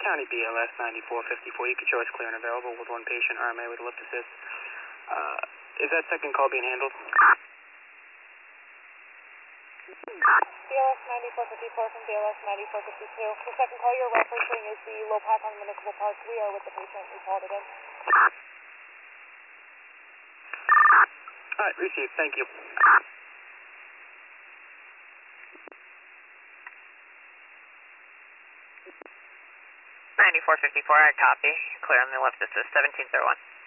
County BLS 9454. You could show us clear and available with one patient, RMA with lift assist. Is that second call being handled? BLS 9454 from BLS 9452. The second call you're referencing is the low pack on Municipal Park. We are with the patient. We called it in. Alright, received. Thank you. 9454, I copy. Clear on the left assist, 1701.